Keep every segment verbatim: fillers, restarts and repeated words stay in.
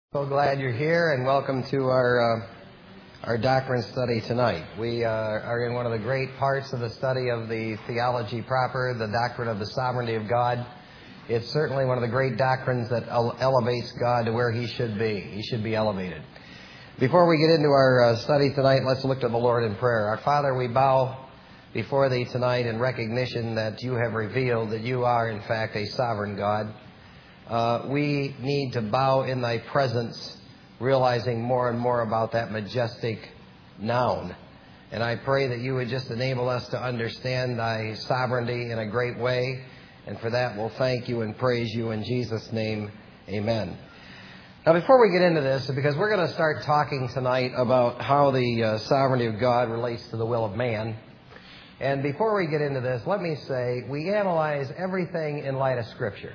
So glad you're here, and welcome to our uh, our doctrine study tonight. We uh, are in one of the great parts of the study of the theology proper, the doctrine of the sovereignty of God. It's certainly one of the great doctrines that ele- elevates God to where He should be. He should be elevated. Before we get into our uh, study tonight, let's look to the Lord in prayer. Our Father, we bow before Thee tonight in recognition that You have revealed that You are, in fact, a sovereign God. Uh, we need to bow in Thy presence, realizing more and more about that majestic noun. And I pray that You would just enable us to understand Thy sovereignty in a great way. And for that, we'll thank You and praise You in Jesus' name. Amen. Now, before we get into this, because we're going to start talking tonight about how the uh, sovereignty of God relates to the will of man. And before we get into this, let me say, we analyze everything in light of Scripture.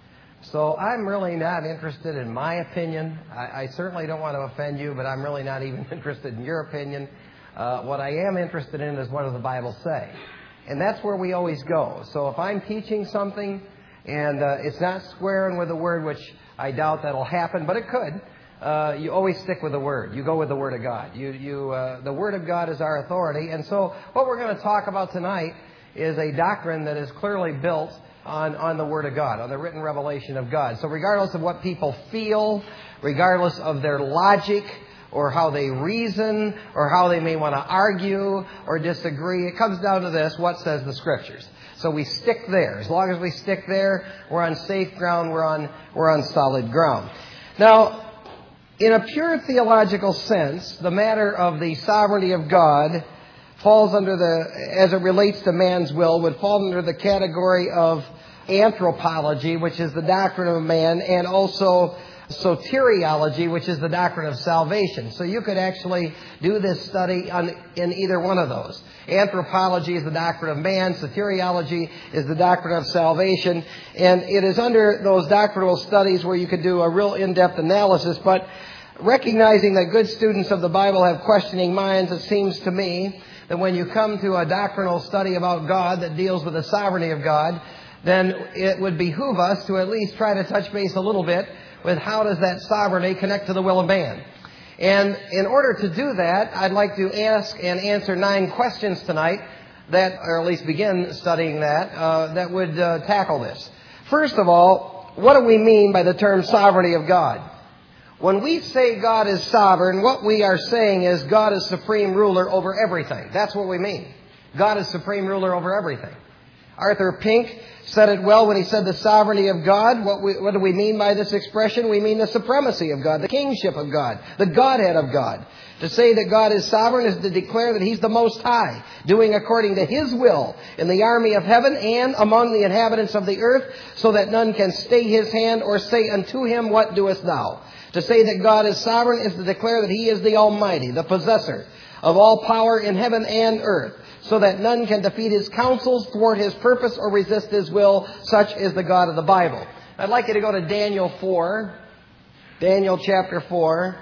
So I'm really not interested in my opinion. I, I certainly don't want to offend you, but I'm really not even interested in your opinion. Uh, what I am interested in is what does the Bible say? And that's where we always go. So if I'm teaching something and uh, it's not squaring with the Word, which I doubt that'll happen, but it could, uh, you always stick with the Word. You go with the Word of God. You, you, uh, the Word of God is our authority. And so what we're going to talk about tonight is a doctrine that is clearly built On, on the Word of God, on the written revelation of God. So regardless of what people feel, regardless of their logic, or how they reason, or how they may want to argue or disagree, it comes down to this: what says the Scriptures? So we stick there. As long as we stick there, we're on safe ground, we're on, we're on solid ground. Now, in a pure theological sense, the matter of the sovereignty of God falls under the, as it relates to man's will, would fall under the category of anthropology, which is the doctrine of man, and also soteriology, which is the doctrine of salvation. So you could actually do this study on, in either one of those. Anthropology is the doctrine of man, soteriology is the doctrine of salvation, and it is under those doctrinal studies where you could do a real in-depth analysis, but recognizing that good students of the Bible have questioning minds, it seems to me that when you come to a doctrinal study about God that deals with the sovereignty of God, then it would behoove us to at least try to touch base a little bit with how does that sovereignty connect to the will of man. And in order to do that, I'd like to ask and answer nine questions tonight that, or at least begin studying that, uh, that would uh, tackle this. First of all, what do we mean by the term sovereignty of God? When we say God is sovereign, what we are saying is God is supreme ruler over everything. That's what we mean. God is supreme ruler over everything. Arthur Pink said it well when he said the sovereignty of God. What, we, what do we mean by this expression? We mean the supremacy of God, the kingship of God, the Godhead of God. To say that God is sovereign is to declare that He's the Most High, doing according to His will in the army of heaven and among the inhabitants of the earth, so that none can stay His hand or say unto Him, what doest thou? To say that God is sovereign is to declare that He is the Almighty, the possessor of all power in heaven and earth, so that none can defeat His counsels, thwart His purpose, or resist His will. Such is the God of the Bible. I'd like you to go to Daniel four, Daniel chapter four,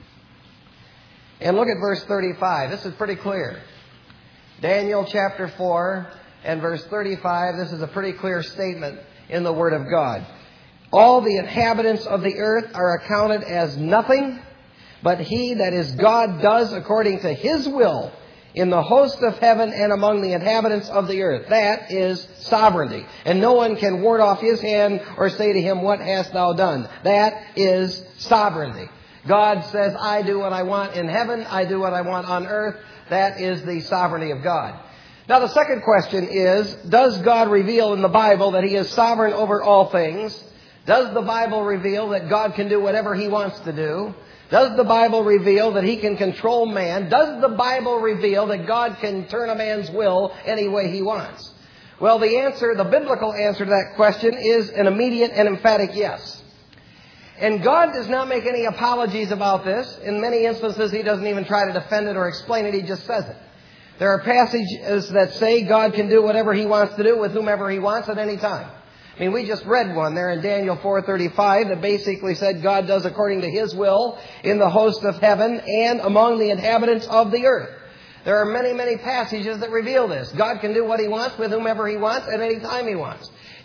and look at verse thirty-five. This is pretty clear. Daniel chapter four and verse thirty-five. This is a pretty clear statement in the Word of God. All the inhabitants of the earth are accounted as nothing, but He, that is God, does according to His will in the host of heaven and among the inhabitants of the earth. That is sovereignty. And no one can ward off His hand or say to Him, what hast thou done? That is sovereignty. God says, I do what I want in heaven, I do what I want on earth. That is the sovereignty of God. Now the second question is, does God reveal in the Bible that He is sovereign over all things? Does the Bible reveal that God can do whatever He wants to do? Does the Bible reveal that He can control man? Does the Bible reveal that God can turn a man's will any way He wants? Well, the answer, the biblical answer to that question is an immediate and emphatic yes. And God does not make any apologies about this. In many instances, He doesn't even try to defend it or explain it. He just says it. There are passages that say God can do whatever He wants to do with whomever He wants at any time. I mean, we just read one there in Daniel four thirty-five that basically said God does according to His will in the host of heaven and among the inhabitants of the earth. There are many, many passages that reveal this. God can do what He wants with whomever He wants at any time He wants.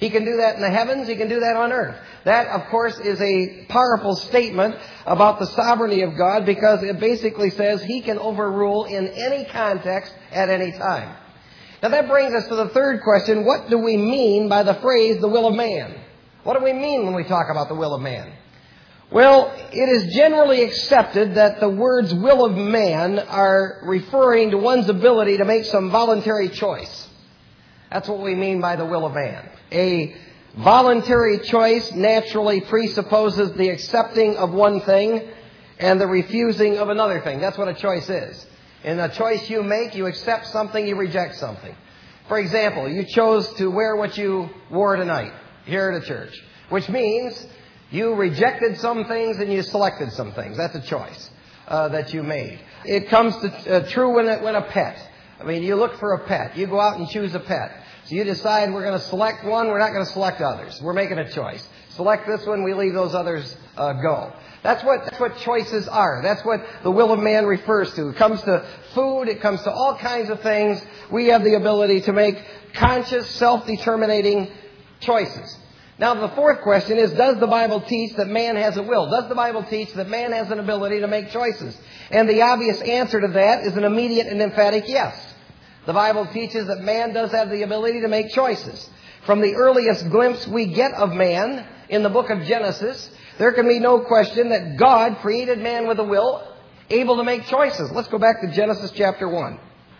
He can do that in the heavens. He can do that on earth. That, of course, is a powerful statement about the sovereignty of God because it basically says He can overrule in any context at any time. Now that brings us to the third question. What do we mean by the phrase, the will of man? What do we mean when we talk about the will of man? Well, it is generally accepted that the words will of man are referring to one's ability to make some voluntary choice. That's what we mean by the will of man. A voluntary choice naturally presupposes the accepting of one thing and the refusing of another thing. That's what a choice is. In a choice you make, you accept something, you reject something. For example, you chose to wear what you wore tonight here at a church, which means you rejected some things and you selected some things. That's a choice uh, that you made. It comes to uh, true when, it, when a pet. I mean, you look for a pet. You go out and choose a pet. So you decide we're going to select one, we're not going to select others. We're making a choice. Select this one, we leave those others uh, go. That's what, that's what choices are. That's what the will of man refers to. It comes to food, it comes to all kinds of things. We have the ability to make conscious, self-determinating choices. Now, the fourth question is, does the Bible teach that man has a will? Does the Bible teach that man has an ability to make choices? And the obvious answer to that is an immediate and emphatic yes. The Bible teaches that man does have the ability to make choices. From the earliest glimpse we get of man in the book of Genesis, there can be no question that God created man with a will, able to make choices. Let's go back to Genesis chapter one.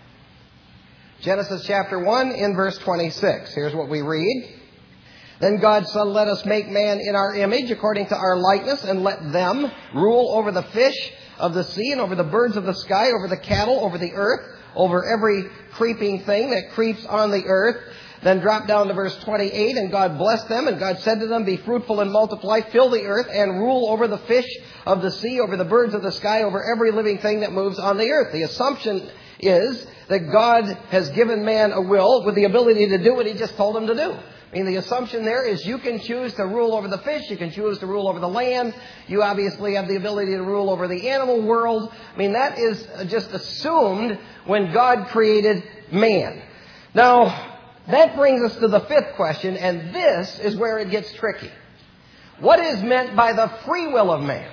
Genesis chapter one in verse twenty-six. Here's what we read. Then God said, let us make man in our image according to our likeness, and let them rule over the fish of the sea and over the birds of the sky, over the cattle, over the earth, over every creeping thing that creeps on the earth. Then drop down to verse twenty-eight, and God blessed them, and God said to them, be fruitful and multiply, fill the earth, and rule over the fish of the sea, over the birds of the sky, over every living thing that moves on the earth. The assumption is that God has given man a will with the ability to do what He just told him to do. I mean, the assumption there is you can choose to rule over the fish, you can choose to rule over the land, you obviously have the ability to rule over the animal world. I mean, that is just assumed when God created man. Now, that brings us to the fifth question, and this is where it gets tricky. What is meant by the free will of man?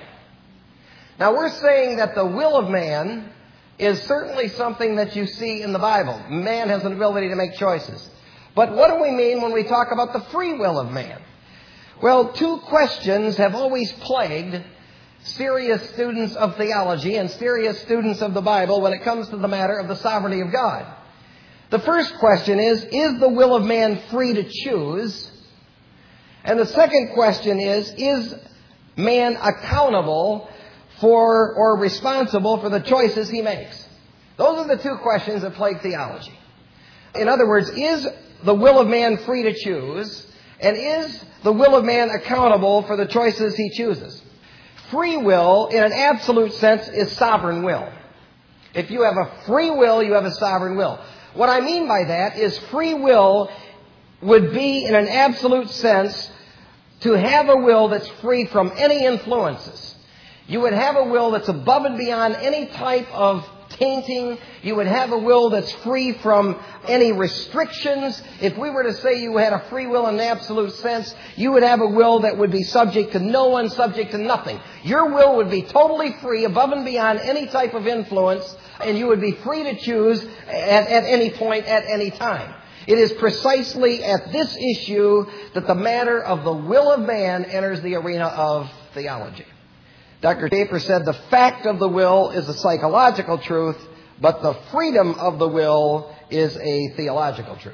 Now, we're saying that the will of man is certainly something that you see in the Bible. Man has an ability to make choices. But what do we mean when we talk about the free will of man? Well, two questions have always plagued serious students of theology and serious students of the Bible when it comes to the matter of the sovereignty of God. The first question is, is the will of man free to choose? And the second question is, is man accountable for or responsible for the choices he makes? Those are the two questions that plague theology. In other words, is the will of man free to choose? And is the will of man accountable for the choices he chooses? Free will, in an absolute sense, is sovereign will. If you have a free will, you have a sovereign will. What I mean by that is free will would be, in an absolute sense, to have a will that's free from any influences. You would have a will that's above and beyond any type of tainting. You would have a will that's free from any restrictions. If we were to say you had a free will in an absolute sense, you would have a will that would be subject to no one, subject to nothing. Your will would be totally free, above and beyond any type of influence, and you would be free to choose at, at any point, at any time. It is precisely at this issue that the matter of the will of man enters the arena of theology. Doctor Schaeffer said the fact of the will is a psychological truth, but the freedom of the will is a theological truth.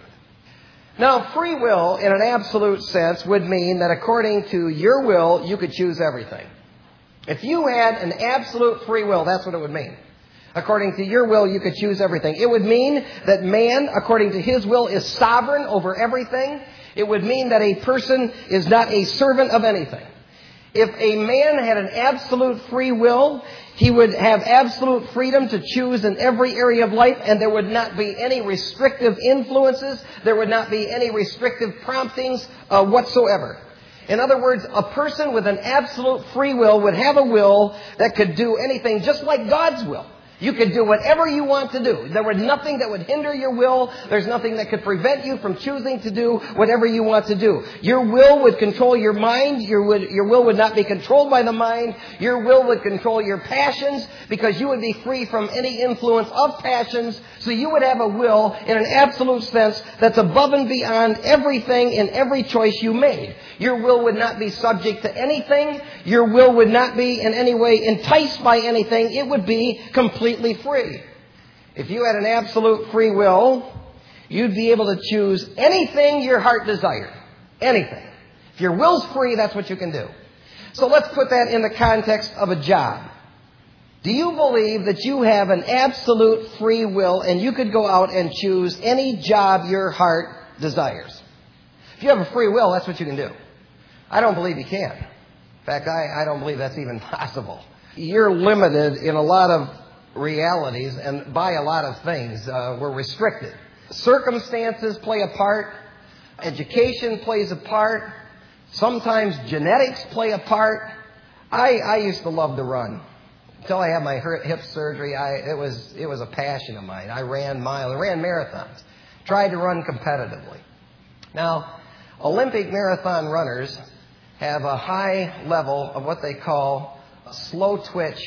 Now, free will, in an absolute sense, would mean that according to your will, you could choose everything. If you had an absolute free will, that's what it would mean. According to your will, you could choose everything. It would mean that man, according to his will, is sovereign over everything. It would mean that a person is not a servant of anything. If a man had an absolute free will, he would have absolute freedom to choose in every area of life, and there would not be any restrictive influences. There would not be any restrictive promptings uh, whatsoever. In other words, a person with an absolute free will would have a will that could do anything just like God's will. You could do whatever you want to do. There was nothing that would hinder your will. There's nothing that could prevent you from choosing to do whatever you want to do. Your will would control your mind. Your, would, your will would not be controlled by the mind. Your will would control your passions because you would be free from any influence of passions. So you would have a will in an absolute sense that's above and beyond everything in every choice you made. Your will would not be subject to anything. Your will would not be in any way enticed by anything. It would be completely free. If you had an absolute free will, you'd be able to choose anything your heart desired. Anything. If your will's free, that's what you can do. So let's put that in the context of a job. Do you believe that you have an absolute free will and you could go out and choose any job your heart desires? If you have a free will, that's what you can do. I don't believe you can. In fact, I, I don't believe that's even possible. You're limited in a lot of realities and by a lot of things. Uh, we're restricted. Circumstances play a part. Education plays a part. Sometimes genetics play a part. I, I used to love to run. Until I had my hip surgery, I, it was it was a passion of mine. I ran miles, I ran marathons. Tried to run competitively. Now, Olympic marathon runners have a high level of what they call slow twitch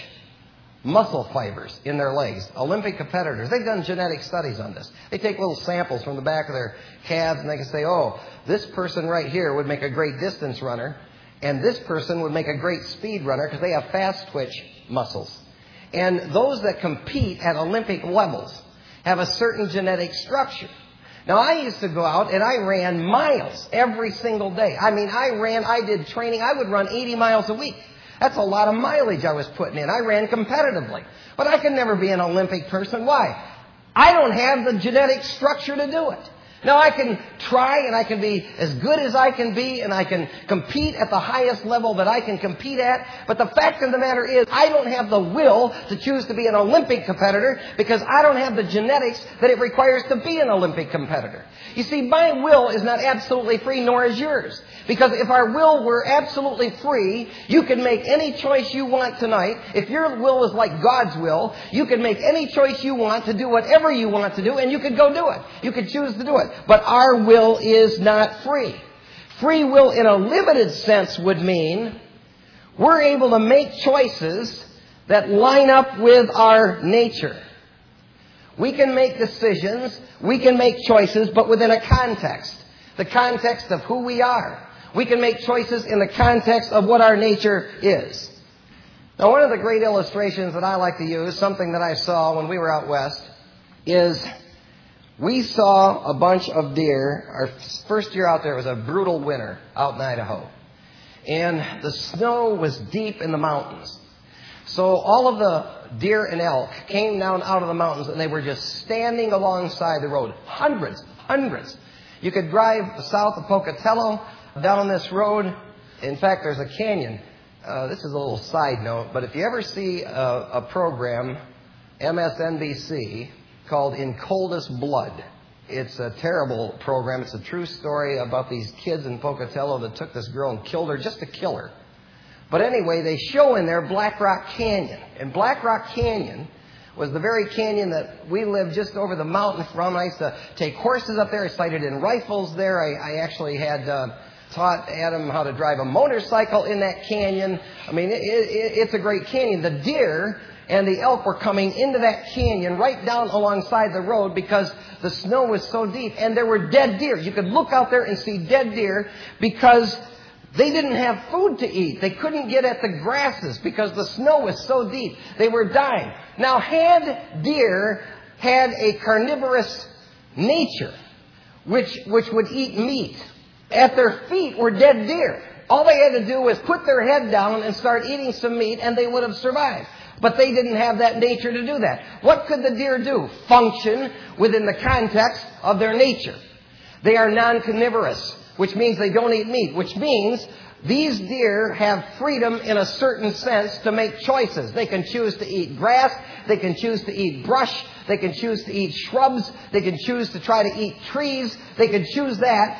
muscle fibers in their legs. Olympic competitors, they've done genetic studies on this. They take little samples from the back of their calves and they can say, oh, this person right here would make a great distance runner and this person would make a great speed runner because they have fast twitch muscles. And those that compete at Olympic levels have a certain genetic structure. Now, I used to go out and I ran miles every single day. I mean, I ran, I did training. I would run eighty miles a week. That's a lot of mileage I was putting in. I ran competitively. But I could never be an Olympic person. Why? I don't have the genetic structure to do it. Now, I can try and I can be as good as I can be and I can compete at the highest level that I can compete at. But the fact of the matter is I don't have the will to choose to be an Olympic competitor because I don't have the genetics that it requires to be an Olympic competitor. You see, my will is not absolutely free, nor is yours. Because if our will were absolutely free, you can make any choice you want tonight. If your will is like God's will, you can make any choice you want to do whatever you want to do, and you could go do it. You could choose to do it. But our will is not free. Free will in a limited sense would mean we're able to make choices that line up with our nature. We can make decisions, we can make choices, but within a context. The context of who we are. We can make choices in the context of what our nature is. Now, one of the great illustrations that I like to use, something that I saw when we were out west, is we saw a bunch of deer. Our first year out there was a brutal winter out in Idaho. And the snow was deep in the mountains. So all of the deer and elk came down out of the mountains and they were just standing alongside the road. Hundreds, hundreds. You could drive south of Pocatello down this road. In fact, there's a canyon. Uh, this is a little side note, but if you ever see a, a program, M S N B C, called In Coldest Blood, it's a terrible program. It's a true story about these kids in Pocatello that took this girl and killed her just to kill her. But anyway, they show in there Black Rock Canyon. And Black Rock Canyon was the very canyon that we lived just over the mountain from. I used to take horses up there. I sighted in rifles there. I, I actually had uh, taught Adam how to drive a motorcycle in that canyon. I mean, it, it, it's a great canyon. The deer and the elk were coming into that canyon right down alongside the road because the snow was so deep. And there were dead deer. You could look out there and see dead deer because they didn't have food to eat. They couldn't get at the grasses because the snow was so deep. They were dying. Now, had deer had a carnivorous nature, which, which would eat meat, at their feet were dead deer. All they had to do was put their head down and start eating some meat, and they would have survived. But they didn't have that nature to do that. What could the deer do? Function within the context of their nature. They are non-carnivorous, which means they don't eat meat, which means these deer have freedom in a certain sense to make choices. They can choose to eat grass. They can choose to eat brush. They can choose to eat shrubs. They can choose to try to eat trees. They can choose that.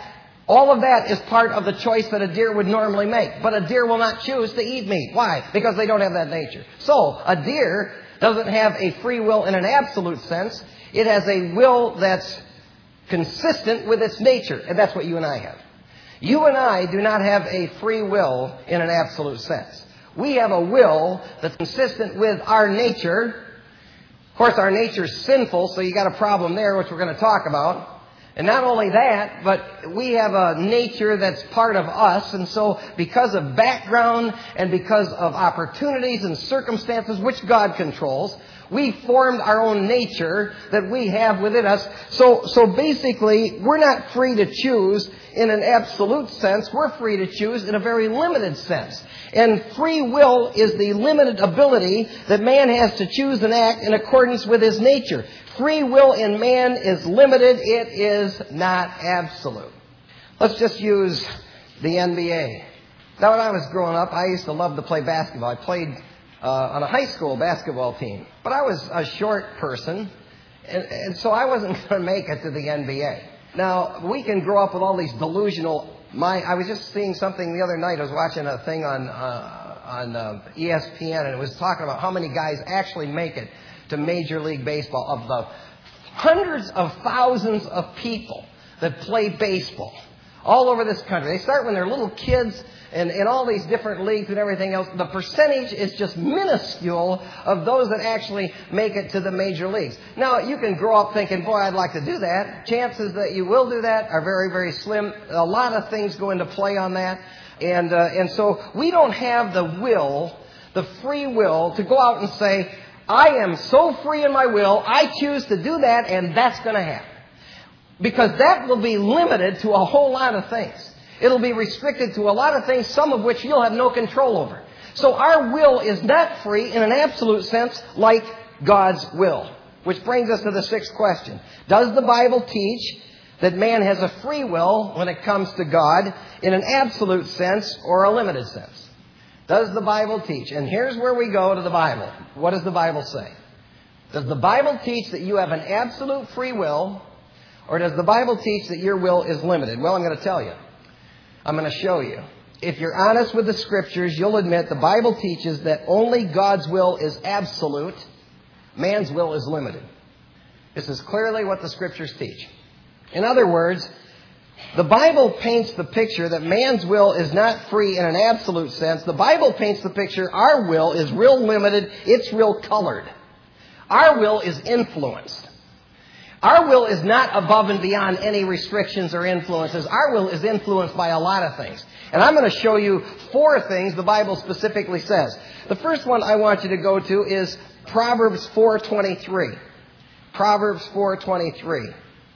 All of that is part of the choice that a deer would normally make. But a deer will not choose to eat meat. Why? Because they don't have that nature. So, a deer doesn't have a free will in an absolute sense. It has a will that's consistent with its nature. And that's what you and I have. You and I do not have a free will in an absolute sense. We have a will that's consistent with our nature. Of course, our nature is sinful, so you got a problem there, which we're going to talk about. And not only that, but we have a nature that's part of us. And so because of background and because of opportunities and circumstances, which God controls, we formed our own nature that we have within us. So, so basically, we're not free to choose in an absolute sense. We're free to choose in a very limited sense. And free will is the limited ability that man has to choose and act in accordance with his nature. Free will in man is limited. It is not absolute. Let's just use the N B A. Now, when I was growing up, I used to love to play basketball. I played uh, on a high school basketball team. But I was a short person, and, and so I wasn't going to make it to the N B A. Now, we can grow up with all these delusional... My, I was just seeing something the other night. I was watching a thing on, uh, on uh, E S P N, and it was talking about how many guys actually make it to Major League Baseball. Of the hundreds of thousands of people that play baseball all over this country. They start when they're little kids and in all these different leagues and everything else. The percentage is just minuscule of those that actually make it to the major leagues. Now, you can grow up thinking, boy, I'd like to do that. Chances that you will do that are very, very slim. A lot of things go into play on that. And, uh, and so we don't have the will, the free will to go out and say, I am so free in my will, I choose to do that, and that's going to happen. Because that will be limited to a whole lot of things. It'll be restricted to a lot of things, some of which you'll have no control over. So our will is not free in an absolute sense like God's will. Which brings us to the sixth question. Does the Bible teach that man has a free will when it comes to God in an absolute sense or a limited sense? Does the Bible teach? And here's where we go to the Bible. What does the Bible say? Does the Bible teach that you have an absolute free will, or does the Bible teach that your will is limited? Well, I'm going to tell you. I'm going to show you. If you're honest with the Scriptures, you'll admit the Bible teaches that only God's will is absolute. Man's will is limited. This is clearly what the Scriptures teach. In other words, the Bible paints the picture that man's will is not free in an absolute sense. The Bible paints the picture our will is real limited. It's real colored. Our will is influenced. Our will is not above and beyond any restrictions or influences. Our will is influenced by a lot of things. And I'm going to show you four things the Bible specifically says. The first one I want you to go to is Proverbs four twenty-three. Proverbs four twenty-three.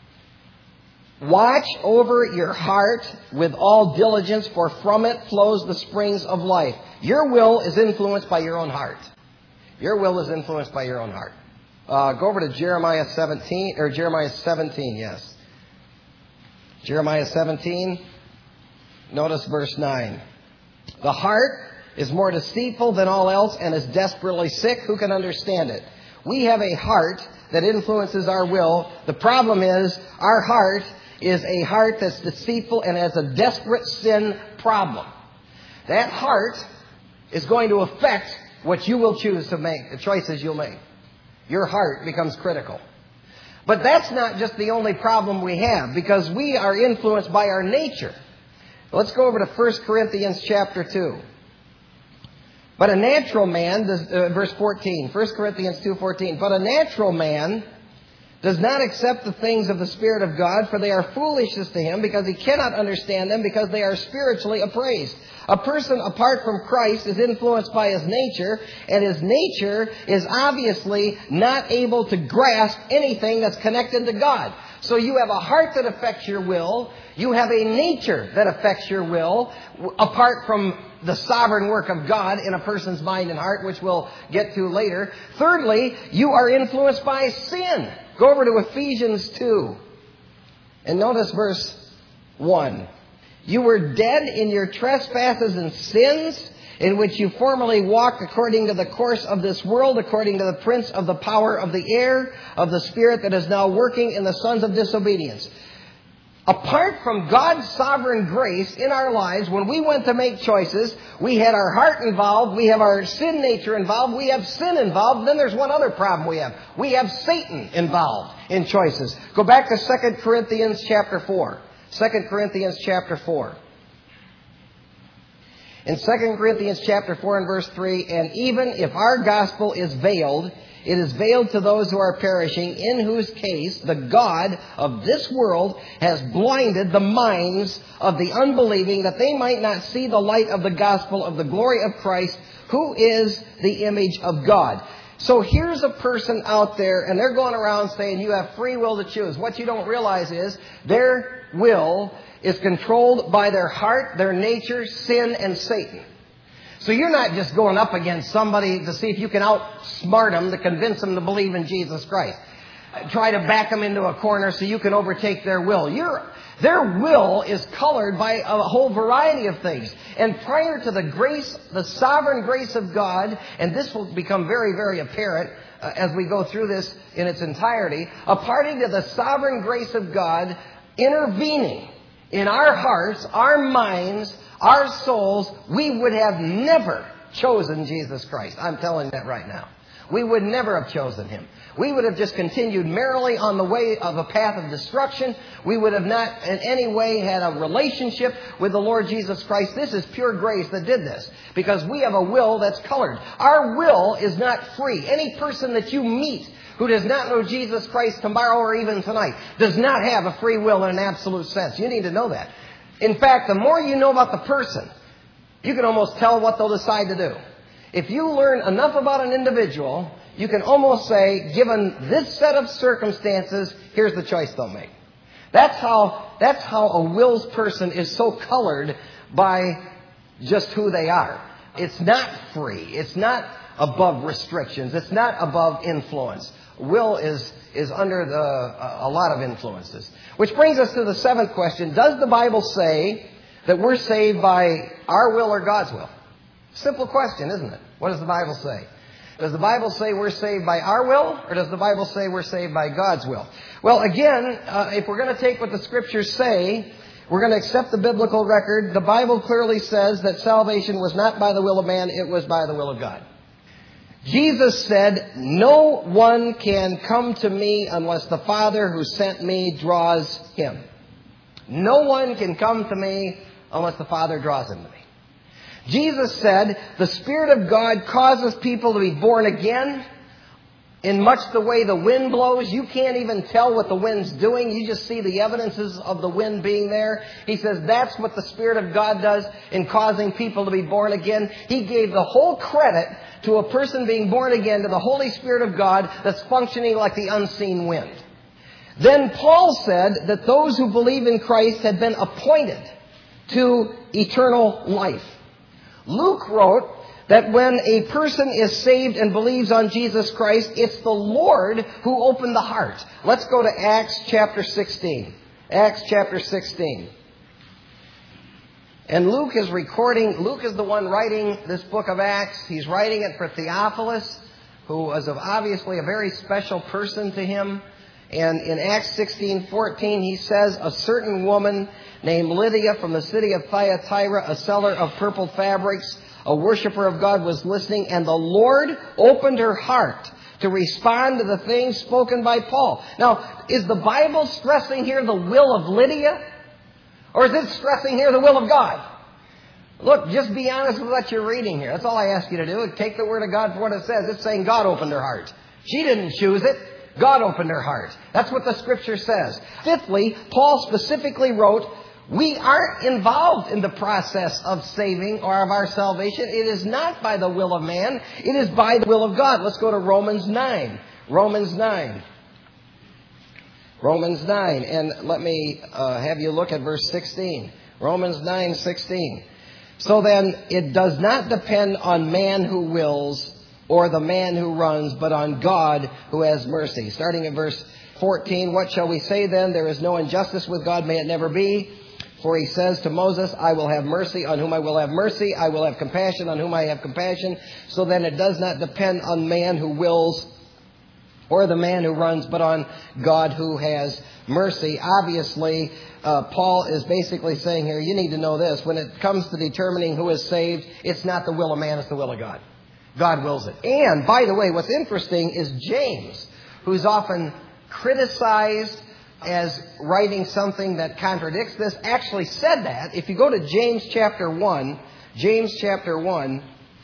Watch over your heart with all diligence, for from it flows the springs of life. Your will is influenced by your own heart. Your will is influenced by your own heart. Uh, go over to Jeremiah seventeen, or Jeremiah seventeen, yes. Jeremiah seventeen, notice verse nine. The heart is more deceitful than all else and is desperately sick. Who can understand it? We have a heart that influences our will. The problem is our heart is a heart that's deceitful and has a desperate sin problem. That heart is going to affect what you will choose to make, the choices you'll make. Your heart becomes critical. But that's not just the only problem we have, because we are influenced by our nature. Let's go over to First Corinthians chapter two. But a natural man, does, uh, verse fourteen, First Corinthians two fourteen, but a natural man does not accept the things of the Spirit of God, for they are foolishness to him, because he cannot understand them, because they are spiritually appraised. A person apart from Christ is influenced by his nature, and his nature is obviously not able to grasp anything that's connected to God. So you have a heart that affects your will. You have a nature that affects your will, apart from the sovereign work of God in a person's mind and heart, which we'll get to later. Thirdly, you are influenced by sin. Go over to Ephesians two and notice verse one. You were dead in your trespasses and sins, in which you formerly walked according to the course of this world, according to the prince of the power of the air, of the spirit that is now working in the sons of disobedience. Apart from God's sovereign grace in our lives, when we went to make choices, we had our heart involved, we have our sin nature involved, we have sin involved, then there's one other problem we have. We have Satan involved in choices. Go back to Second Corinthians chapter four. Second Corinthians chapter four. In Second Corinthians chapter four and verse three, and even if our gospel is veiled, it is veiled to those who are perishing, in whose case the God of this world has blinded the minds of the unbelieving, that they might not see the light of the gospel of the glory of Christ, who is the image of God. So here's a person out there, and they're going around saying you have free will to choose. What you don't realize is their will is controlled by their heart, their nature, sin, and Satan. So you're not just going up against somebody to see if you can outsmart them to convince them to believe in Jesus Christ. Try to back them into a corner so you can overtake their will. You're, their will is colored by a whole variety of things. And prior to the grace, the sovereign grace of God, and this will become very, very apparent uh, as we go through this in its entirety, according to the sovereign grace of God intervening in our hearts, our minds, our souls, we would have never chosen Jesus Christ. I'm telling you that right now. We would never have chosen Him. We would have just continued merrily on the way of a path of destruction. We would have not in any way had a relationship with the Lord Jesus Christ. This is pure grace that did this, because we have a will that's colored. Our will is not free. Any person that you meet who does not know Jesus Christ tomorrow or even tonight does not have a free will in an absolute sense. You need to know that. In fact, the more you know about the person, you can almost tell what they'll decide to do. If you learn enough about an individual, you can almost say, given this set of circumstances, here's the choice they'll make. That's how, that's how a wills person is so colored by just who they are. It's not free. It's not above restrictions. It's not above influence. Will is, is under the, a, a lot of influences. Which brings us to the seventh question. Does the Bible say that we're saved by our will or God's will? Simple question, isn't it? What does the Bible say? Does the Bible say we're saved by our will, or does the Bible say we're saved by God's will? Well, again, uh, if we're going to take what the Scriptures say, we're going to accept the biblical record. The Bible clearly says that salvation was not by the will of man, it was by the will of God. Jesus said, no one can come to me unless the Father who sent me draws him. No one can come to me unless the Father draws him to me. Jesus said, the Spirit of God causes people to be born again in much the way the wind blows. You can't even tell what the wind's doing. You just see the evidences of the wind being there. He says that's what the Spirit of God does in causing people to be born again. He gave the whole credit to a person being born again to the Holy Spirit of God that's functioning like the unseen wind. Then Paul said that those who believe in Christ had been appointed to eternal life. Luke wrote that when a person is saved and believes on Jesus Christ, it's the Lord who opened the heart. Let's go to Acts chapter sixteen. Acts chapter sixteen. And Luke is recording, Luke is the one writing this book of Acts. He's writing it for Theophilus, who was obviously a very special person to him. And in Acts sixteen fourteen, he says, a certain woman named Lydia from the city of Thyatira, a seller of purple fabrics, a worshiper of God, was listening, and the Lord opened her heart to respond to the things spoken by Paul. Now, is the Bible stressing here the will of Lydia? Or is it stressing here the will of God? Look, just be honest with what you're reading here. That's all I ask you to do. Take the Word of God for what it says. It's saying God opened her heart. She didn't choose it. God opened her heart. That's what the Scripture says. Fifthly, Paul specifically wrote, we aren't involved in the process of saving or of our salvation. It is not by the will of man. It is by the will of God. Let's go to Romans nine. Romans nine. Romans nine. And let me uh, have you look at verse sixteen. Romans nine sixteen. So then, it does not depend on man who wills or the man who runs, but on God who has mercy. Starting at verse fourteen, what shall we say then? There is no injustice with God, may it never be. For he says to Moses, I will have mercy on whom I will have mercy. I will have compassion on whom I have compassion. So then it does not depend on man who wills or the man who runs, but on God who has mercy. Obviously, uh, Paul is basically saying here, you need to know this. When it comes to determining who is saved, it's not the will of man, it's the will of God. God wills it. And, by the way, what's interesting is James, who's often criticized as writing something that contradicts this, actually said that. If you go to James chapter one, James chapter one,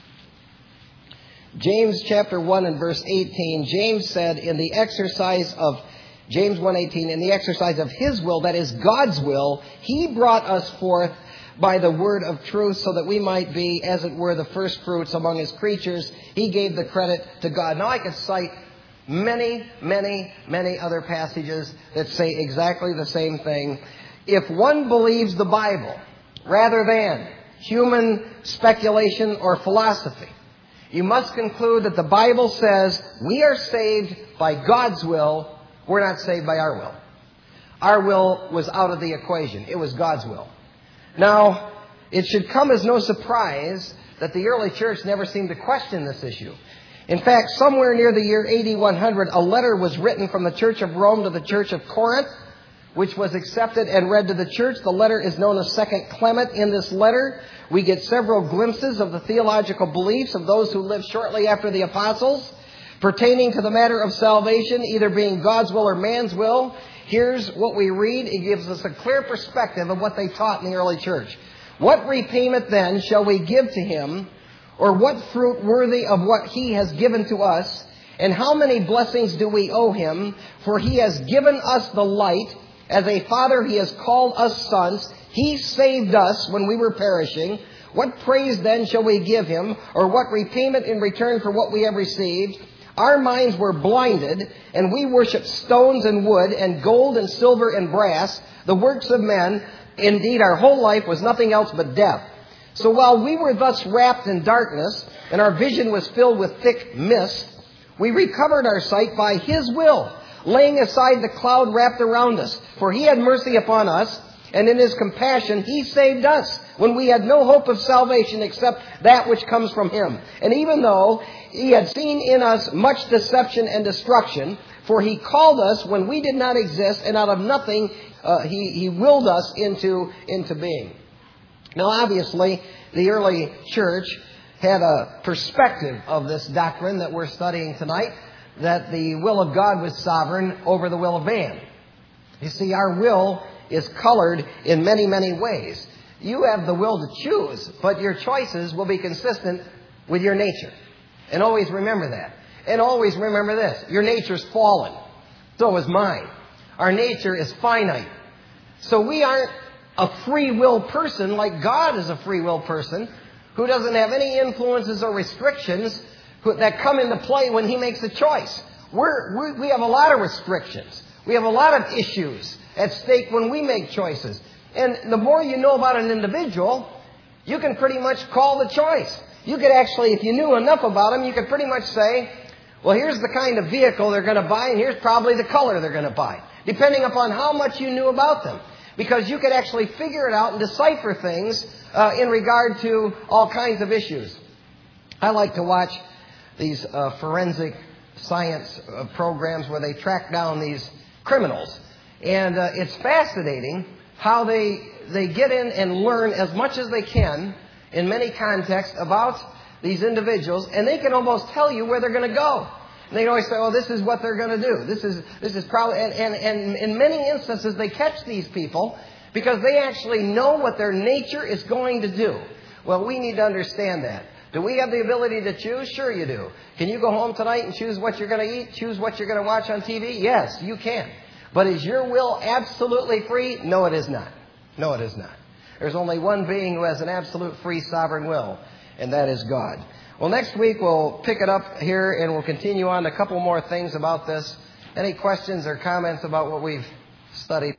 James chapter one and verse eighteen, James said in the exercise of, James one eighteen, in the exercise of His will, that is God's will, He brought us forth by the word of truth so that we might be, as it were, the first fruits among His creatures. He gave the credit to God. Now I could cite many, many, many other passages that say exactly the same thing. If one believes the Bible rather than human speculation or philosophy, you must conclude that the Bible says we are saved by God's will. We're not saved by our will. Our will was out of the equation. It was God's will. Now, it should come as no surprise that the early church never seemed to question this issue. In fact, somewhere near the year A D one hundred, a letter was written from the Church of Rome to the Church of Corinth, which was accepted and read to the church. The letter is known as Second Clement. In this letter, we get several glimpses of the theological beliefs of those who lived shortly after the apostles, pertaining to the matter of salvation, either being God's will or man's will. Here's what we read. It gives us a clear perspective of what they taught in the early church. What repayment then shall we give to Him, or what fruit worthy of what He has given to us? And how many blessings do we owe Him? For He has given us the light. As a Father, He has called us sons. He saved us when we were perishing. What praise then shall we give Him, or what repayment in return for what we have received? Our minds were blinded, and we worshipped stones and wood, and gold and silver and brass, the works of men. Indeed, our whole life was nothing else but death. So while we were thus wrapped in darkness, and our vision was filled with thick mist, we recovered our sight by His will, laying aside the cloud wrapped around us. For He had mercy upon us, and in His compassion He saved us, when we had no hope of salvation except that which comes from Him. And even though He had seen in us much deception and destruction, for He called us when we did not exist, and out of nothing uh, he, he willed us into, into being. Now, obviously, the early church had a perspective of this doctrine that we're studying tonight, that the will of God was sovereign over the will of man. You see, our will is colored in many, many ways. You have the will to choose, but your choices will be consistent with your nature. And always remember that. And always remember this. Your nature's fallen. So is mine. Our nature is finite. So we aren't a free will person like God is a free will person who doesn't have any influences or restrictions that come into play when He makes a choice. We're, we we have a lot of restrictions. We have a lot of issues at stake when we make choices. And the more you know about an individual, you can pretty much call the choice. You could actually, if you knew enough about them, you could pretty much say, well, here's the kind of vehicle they're going to buy, and here's probably the color they're going to buy, depending upon how much you knew about them. Because you could actually figure it out and decipher things uh, in regard to all kinds of issues. I like to watch these uh, forensic science uh, programs where they track down these criminals. And uh, it's fascinating how they they get in and learn as much as they can in many contexts about these individuals, and they can almost tell you where they're going to go. And they can always say, oh, this is what they're going to do. This is this is probably, and, and, and in many instances they catch these people because they actually know what their nature is going to do. Well, we need to understand that. Do we have the ability to choose? Sure you do. Can you go home tonight and choose what you're going to eat? Choose what you're going to watch on T V? Yes, you can. But is your will absolutely free? No, it is not. No, it is not. There's only one being who has an absolute free sovereign will, and that is God. Well, next week we'll pick it up here and we'll continue on a couple more things about this. Any questions or comments about what we've studied?